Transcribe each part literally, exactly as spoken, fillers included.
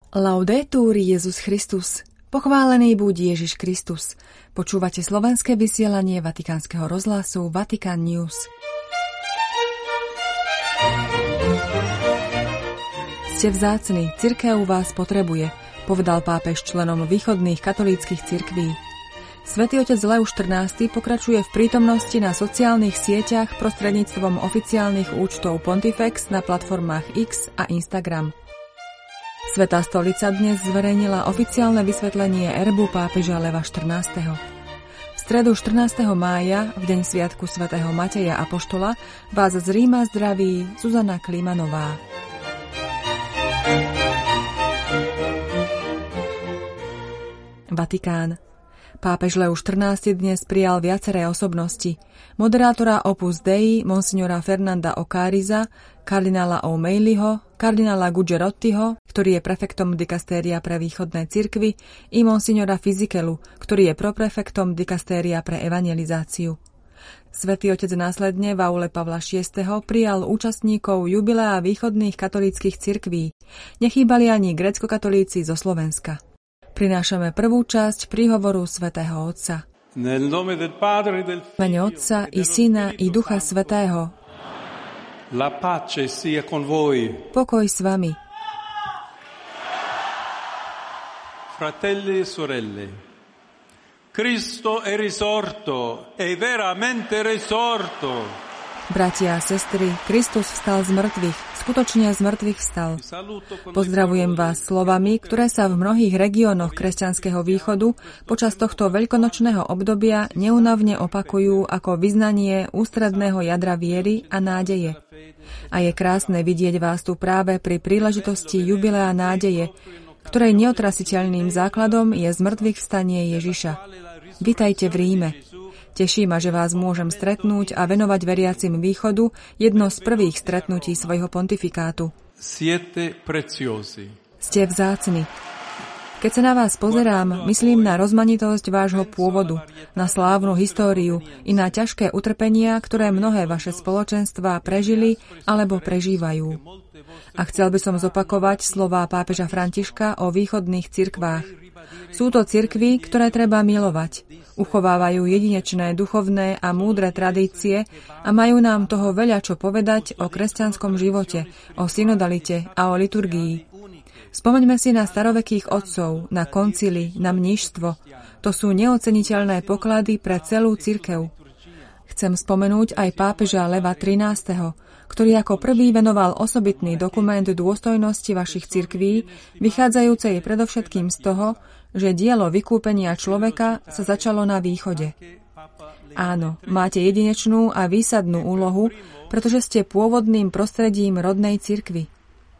Laudetur Jesus Christus. Pochválený buď Ježiš Kristus. Počúvate slovenské vysielanie Vatikánskeho rozhlasu Vatican News. Ste vzácni, cirkev vás potrebuje, povedal pápež členom východných katolíckych cirkví. Svätý otec Lev štrnásty pokračuje v prítomnosti na sociálnych sieťach prostredníctvom oficiálnych účtov Pontifex na platformách X a Instagram. Svätá stolica dnes zverejnila oficiálne vysvetlenie erbu pápeža Leva štrnásteho. V stredu štrnásteho mája, v deň sviatku svätého Mateja Apoštola, vás z Ríma zdraví Zuzana Klimanová. Vatikán. Pápež Lev štrnásty dnes prijal viaceré osobnosti. Moderátora Opus Dei, monsignora Fernanda Okáriza, kardinála O'Malleyho, kardinála Gugerottiho, ktorý je prefektom dikastéria pre východné cirkvy, i monsignora Fizikelu, ktorý je proprefektom dikastéria pre evangelizáciu. Svätý otec následne v aule Pavla šiesteho prijal účastníkov jubilea východných katolíckych cirkví. Nechýbali ani gréckokatolíci zo Slovenska. Prinášame prvú časť príhovoru svätého Otca. V mene Otca i Syna i Ducha Svätého. La pace sia con voi. Pokoj s vami. Fratelli e sorelle, Cristo è risorto, è veramente risorto. Bratia a sestry, Kristus vstal z mŕtvych, skutočne z mŕtvych vstal. Pozdravujem vás slovami, ktoré sa v mnohých regiónoch kresťanského východu počas tohto veľkonočného obdobia neúnavne opakujú ako vyznanie ústredného jadra viery a nádeje. A je krásne vidieť vás tu práve pri príležitosti jubilea nádeje, ktorej neotrasiteľným základom je zmŕtvych vstanie Ježiša. Vitajte v Ríme. Teší ma, že vás môžem stretnúť a venovať veriacim východu jedno z prvých stretnutí svojho pontifikátu. Ste vzácni. Keď sa na vás pozerám, myslím na rozmanitosť vášho pôvodu, na slávnu históriu i na ťažké utrpenia, ktoré mnohé vaše spoločenstvá prežili alebo prežívajú. A chcel by som zopakovať slová pápeža Františka o východných cirkvách. Sú to cirkvy, ktoré treba milovať. Uchovávajú jedinečné duchovné a múdre tradície a majú nám toho veľa čo povedať o kresťanskom živote, o synodalite a o liturgii. Spomeňme si na starovekých otcov, na koncily, na mníšstvo. To sú neoceniteľné poklady pre celú cirkev. Chcem spomenúť aj pápeža Leva trinásteho, ktorý ako prvý venoval osobitný dokument dôstojnosti vašich cirkví, vychádzajúcej predovšetkým z toho, že dielo vykúpenia človeka sa začalo na východe. Áno, máte jedinečnú a výsadnú úlohu, pretože ste pôvodným prostredím rodnej cirkvi.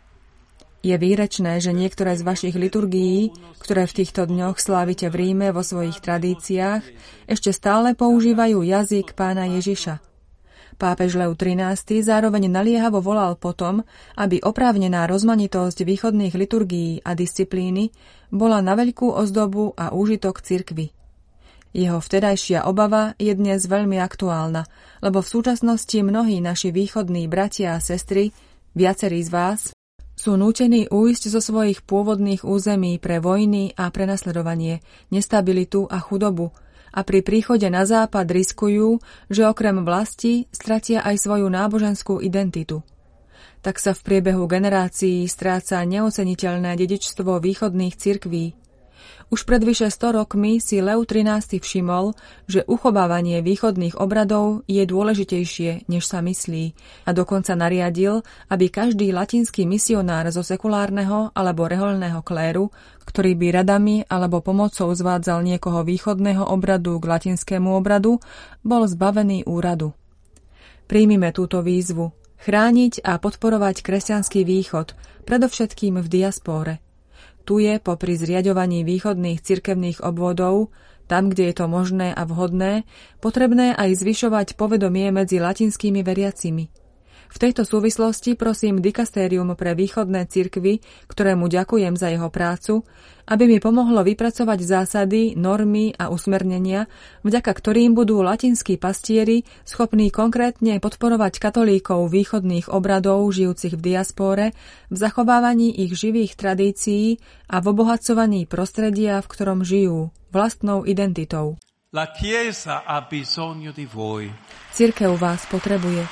Je výrečné, že niektoré z vašich liturgií, ktoré v týchto dňoch slávite v Ríme vo svojich tradíciách, ešte stále používajú jazyk Pána Ježiša. Pápež Lev trinásty zároveň naliehavo volal potom, aby oprávnená rozmanitosť východných liturgií a disciplíny bola na veľkú ozdobu a úžitok cirkvi. Jeho vtedajšia obava je dnes veľmi aktuálna, lebo v súčasnosti mnohí naši východní bratia a sestry, viacerí z vás, sú nútení újsť zo svojich pôvodných území pre vojny a prenasledovanie, nestabilitu a chudobu, a pri príchode na západ riskujú, že okrem vlasti stratia aj svoju náboženskú identitu. Tak sa v priebehu generácií stráca neoceniteľné dedičstvo východných cirkví. Už pred vyše sto rokmi si Lev trinásty všimol, že uchovávanie východných obradov je dôležitejšie, než sa myslí, a dokonca nariadil, aby každý latinský misionár zo sekulárneho alebo rehoľného kléru, ktorý by radami alebo pomocou zvádzal niekoho východného obradu k latinskému obradu, bol zbavený úradu. Príjmime túto výzvu. Chrániť a podporovať kresťanský východ, predovšetkým v diaspóre. Tu je popri zriaďovaní východných cirkevných obvodov, tam, kde je to možné a vhodné, potrebné aj zvyšovať povedomie medzi latinskými veriacimi. V tejto súvislosti prosím dikastérium pre východné cirkvy, ktorému ďakujem za jeho prácu, aby mi pomohlo vypracovať zásady, normy a usmernenia, vďaka ktorým budú latinskí pastieri schopní konkrétne podporovať katolíkov východných obradov žijúcich v diaspóre v zachovávaní ich živých tradícií a v obohacovaní prostredia, v ktorom žijú, vlastnou identitou. La Chiesa ha bisogno di voi. Cirkev vás potrebuje.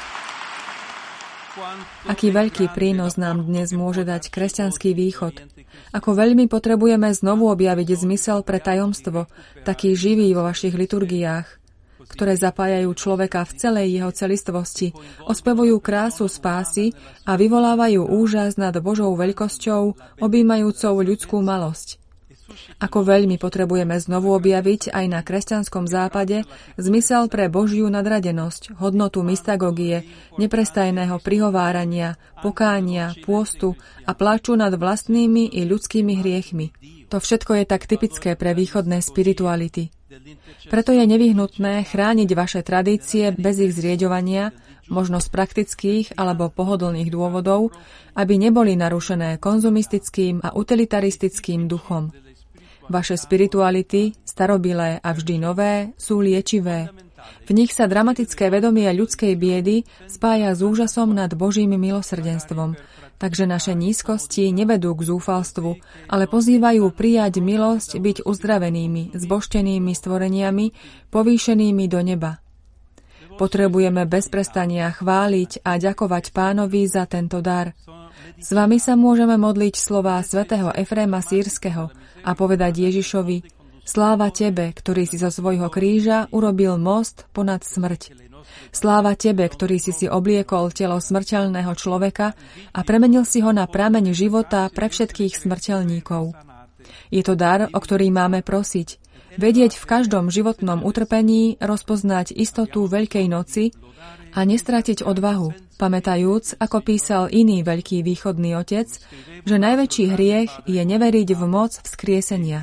Aký veľký prínos nám dnes môže dať kresťanský východ. Ako veľmi potrebujeme znovu objaviť zmysel pre tajomstvo, taký živý vo vašich liturgiách, ktoré zapájajú človeka v celej jeho celistvosti, ospevujú krásu spásy a vyvolávajú úžas nad Božou veľkosťou, objímajúcou ľudskú malosť. Ako veľmi potrebujeme znovu objaviť aj na kresťanskom západe zmysel pre Božiu nadradenosť, hodnotu mystagogie, neprestajného prihovárania, pokánia, pôstu a plaču nad vlastnými i ľudskými hriechmi. To všetko je tak typické pre východné spirituality. Preto je nevyhnutné chrániť vaše tradície bez ich zrieďovania, možno z praktických alebo pohodlných dôvodov, aby neboli narušené konzumistickým a utilitaristickým duchom. Vaše spirituality, starobilé a vždy nové, sú liečivé. V nich sa dramatické vedomie ľudskej biedy spája s úžasom nad Božím milosrdenstvom, takže naše nízkosti nevedú k zúfalstvu, ale pozývajú prijať milosť byť uzdravenými, zbožtenými stvoreniami, povýšenými do neba. Potrebujeme bez prestania chváliť a ďakovať Pánovi za tento dar. S vami sa môžeme modliť slová svätého Efréma Sýrskeho a povedať Ježišovi: Sláva Tebe, ktorý si zo svojho kríža urobil most ponad smrť. Sláva Tebe, ktorý si si obliekol telo smrteľného človeka a premenil si ho na prameň života pre všetkých smrteľníkov. Je to dar, o ktorý máme prosiť. Vedieť v každom životnom utrpení rozpoznať istotu Veľkej noci a nestratiť odvahu, pamätajúc, ako písal iný veľký východný otec, že najväčší hriech je neveriť v moc vzkriesenia.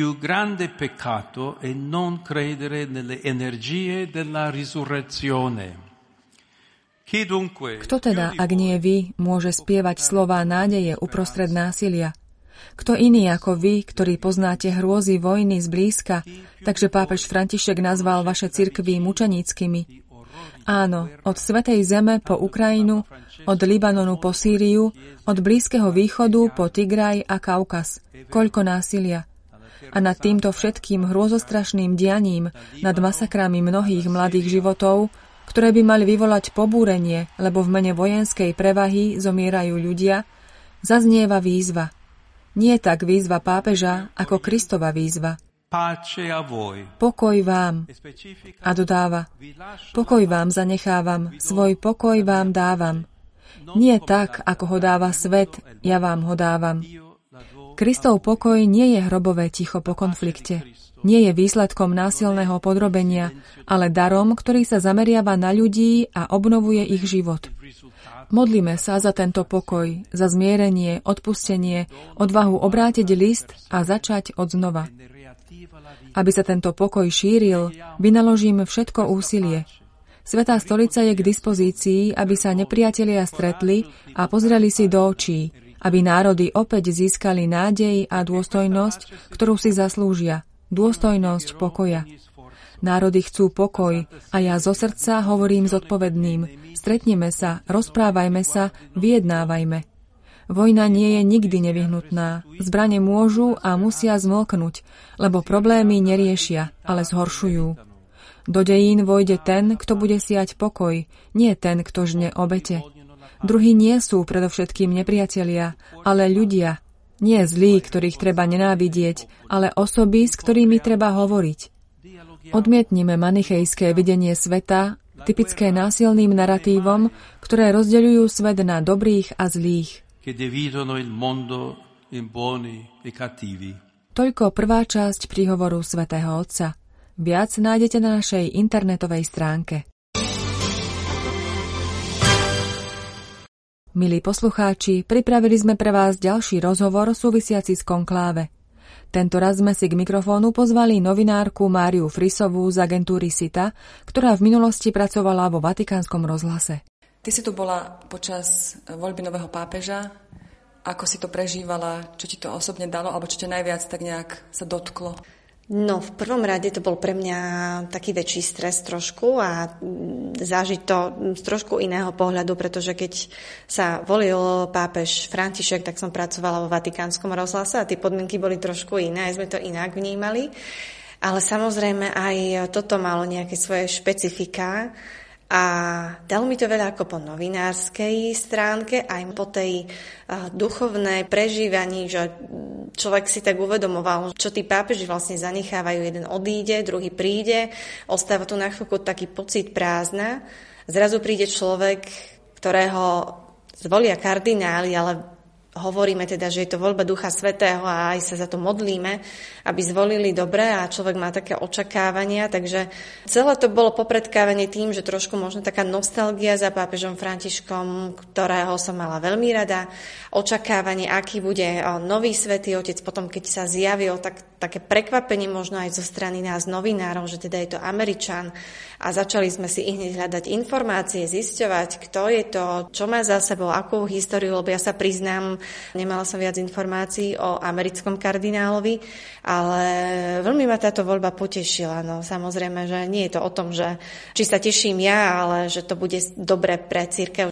Kto teda, ak nie vy, môže spievať slová nádeje uprostred násilia? Kto iný ako vy, ktorí poznáte hrôzy vojny zblízka, takže pápež František nazval vaše cirkvy mučeníckymi. Áno, od Svätej Zeme po Ukrajinu, od Libanonu po Sýriu, od Blízkeho východu po Tigraj a Kaukaz. Koľko násilia. A nad týmto všetkým hrôzostrašným dianím, nad masakrami mnohých mladých životov, ktoré by mali vyvolať pobúrenie, lebo v mene vojenskej prevahy zomierajú ľudia, zaznieva výzva. Nie tak výzva pápeža, ako Kristova výzva. Pokoj vám. A dodáva: Pokoj vám zanechávam, svoj pokoj vám dávam. Nie tak, ako ho dáva svet, ja vám ho dávam. Kristov pokoj nie je hrobové ticho po konflikte. Nie je výsledkom násilného podrobenia, ale darom, ktorý sa zameriava na ľudí a obnovuje ich život. Modlíme sa za tento pokoj, za zmierenie, odpustenie, odvahu obrátiť list a začať odznova. Aby sa tento pokoj šíril, vynaložím všetko úsilie. Svätá stolica je k dispozícii, aby sa nepriatelia stretli a pozreli si do očí, aby národy opäť získali nádej a dôstojnosť, ktorú si zaslúžia, dôstojnosť pokoja. Národy chcú pokoj a ja zo srdca hovorím zodpovedným: stretneme sa, rozprávajme sa, vyjednávajme. Vojna nie je nikdy nevyhnutná. Zbrane môžu a musia zmlknúť, lebo problémy neriešia, ale zhoršujú. Do dejín vojde ten, kto bude siať pokoj, nie ten, kto žne obete. Druhí nie sú predovšetkým nepriatelia, ale ľudia. Nie zlí, ktorých treba nenávidieť, ale osoby, s ktorými treba hovoriť. Odmietnime manichejské videnie sveta, typické násilným naratívom, ktoré rozdeľujú svet na dobrých a zlých. Toľko prvá časť príhovoru svätého Otca. Viac nájdete na našej internetovej stránke. Milí poslucháči, pripravili sme pre vás ďalší rozhovor súvisiaci s konkláve. Tento raz sme si k mikrofónu pozvali novinárku Máriu Frisovú z agentúry SITA, ktorá v minulosti pracovala vo Vatikánskom rozhlase. Ty si tu bola počas voľby nového pápeža. Ako si to prežívala? Čo ti to osobne dalo? Alebo čo ťa najviac tak nejak sa dotklo? No, v prvom rade to bol pre mňa taký väčší stres trošku a zažiť to z trošku iného pohľadu, pretože keď sa volil pápež František, tak som pracovala vo Vatikánskom rozhlase a tie podmienky boli trošku iné, aj sme to inak vnímali. Ale samozrejme aj toto malo nejaké svoje špecifika a dalo mi to veľa ako po novinárskej stránke, aj po tej uh, duchovnej prežívaní, že človek si tak uvedomoval, čo tí pápeži vlastne zanechávajú. Jeden odíde, druhý príde, ostáva tu na chvíľku taký pocit prázdna. Zrazu príde človek, ktorého zvolia kardináli, ale hovoríme teda, že je to voľba Ducha Svätého a aj sa za to modlíme, aby zvolili dobre a človek má také očakávania, takže celé to bolo popredkávanie tým, že trošku možno taká nostalgia za pápežom Františkom, ktorého som mala veľmi rada, očakávanie, aký bude nový Svätý Otec, potom keď sa zjavil, tak také prekvapenie možno aj zo strany nás novinárov, že teda je to Američan a začali sme si ihneď hľadať informácie, zisťovať, kto je to, čo má za sebou, akú históriu, lebo ja sa priznám, nemala som viac informácií o americkom kardinálovi, ale veľmi ma táto voľba potešila. No, samozrejme, že nie je to o tom, že či sa teším ja, ale že to bude dobre pre cirkev.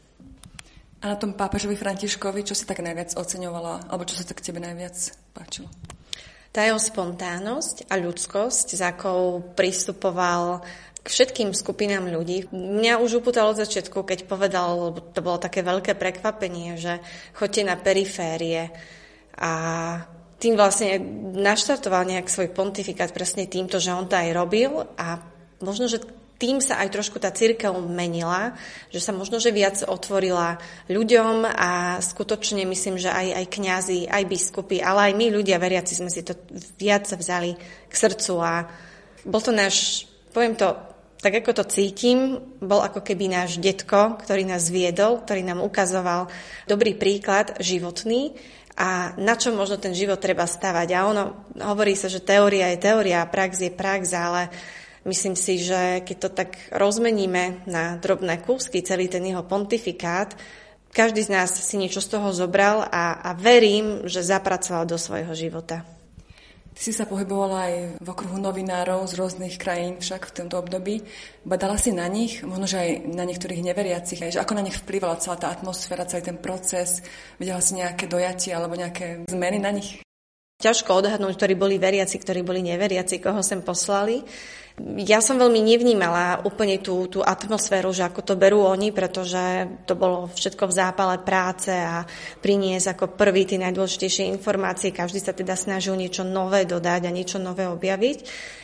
A na tom pápežovi Františkovi, čo si tak najviac oceňovala, alebo čo sa tak tebe najviac páčilo? Tá jeho spontánnosť a ľudskosť, za akou pristupoval k všetkým skupinám ľudí. Mňa už upútalo od začiatku, keď povedal, to bolo také veľké prekvapenie, že choďte na periférie a tým vlastne naštartoval nejak svoj pontifikát presne týmto, že on to aj robil a možno, že tým sa aj trošku tá cirkev menila, že sa možno, že viac otvorila ľuďom a skutočne myslím, že aj, aj kňazi, aj biskupy, ale aj my ľudia veriaci sme si to viac vzali k srdcu a bol to náš, poviem to, tak ako to cítim, bol ako keby náš detko, ktorý nás viedol, ktorý nám ukazoval dobrý príklad životný a na čo možno ten život treba stavať. A ono, hovorí sa, že teória je teória a prax je prax, ale myslím si, že keď to tak rozmeníme na drobné kúsky, celý ten jeho pontifikát, každý z nás si niečo z toho zobral a, a verím, že zapracoval do svojho života. Ty si sa pohybovala aj v okruhu novinárov z rôznych krajín však v tomto období. Badala si na nich, možno, že aj na niektorých neveriacich, aj, že ako na nich vplyvala celá tá atmosféra, celý ten proces. Videla si nejaké dojatie alebo nejaké zmeny na nich? Ťažko odhadnúť, ktorí boli veriaci, ktorí boli neveriaci, koho sem poslali. Ja som veľmi nevnímala úplne tú, tú atmosféru, že ako to berú oni, pretože to bolo všetko v zápale práce a priniesť ako prvý tie najdôležitejšie informácie. Každý sa teda snažil niečo nové dodať a niečo nové objaviť.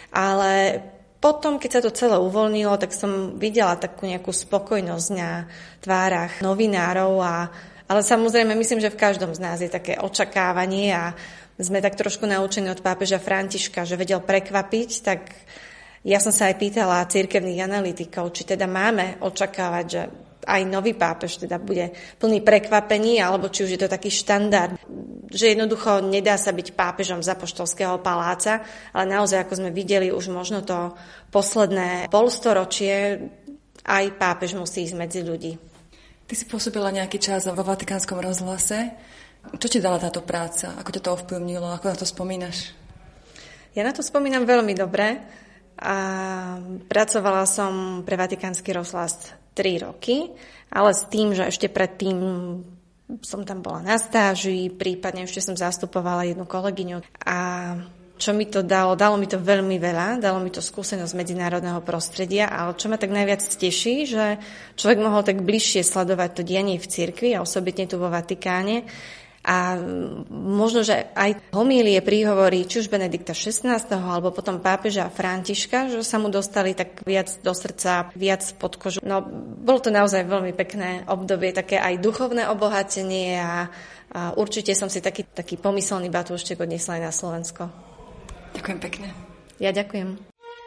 Ale potom, keď sa to celé uvoľnilo, tak som videla takú nejakú spokojnosť na tvárach novinárov. A, ale samozrejme, myslím, že v každom z nás je také očakávanie a sme tak trošku naučení od pápeža Františka, že vedel prekvapiť, tak ja som sa aj pýtala cirkevných analytikov, či teda máme očakávať, že aj nový pápež teda bude plný prekvapení, alebo či už je to taký štandard, že jednoducho nedá sa byť pápežom z apoštolského paláca, ale naozaj, ako sme videli už možno to posledné polstoročie, aj pápež musí ísť medzi ľudí. Ty si pôsobila nejaký čas vo Vatikánskom rozhlase. Čo ti dala táto práca? Ako ťa to ovplyvnilo? Ako na to spomínaš? Ja na to spomínam veľmi dobre. A pracovala som pre Vatikánsky rozhlas tri roky, ale s tým, že ešte predtým som tam bola na stáži, prípadne ešte som zastupovala jednu kolegyňu. A čo mi to dalo? Dalo mi to veľmi veľa, dalo mi to skúsenosť medzinárodného prostredia, ale čo ma tak najviac teší, že človek mohol tak bližšie sledovať to dianie v cirkvi a osobitne tu vo Vatikáne. A možno, že aj homílie, príhovory, či už Benedikta šestnásteho alebo potom pápeža Františka, že sa mu dostali tak viac do srdca, viac pod kožu. No, bolo to naozaj veľmi pekné obdobie, také aj duchovné obohatenie a, a určite som si taký, taký pomyselný batúštek odniesla aj na Slovensko. Ďakujem pekne. Ja ďakujem.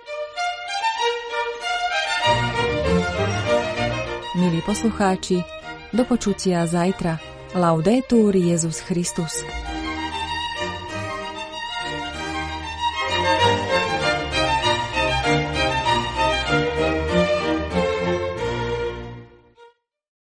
Milí poslucháči, do počutia zajtra. Laudetur Jesus Christus.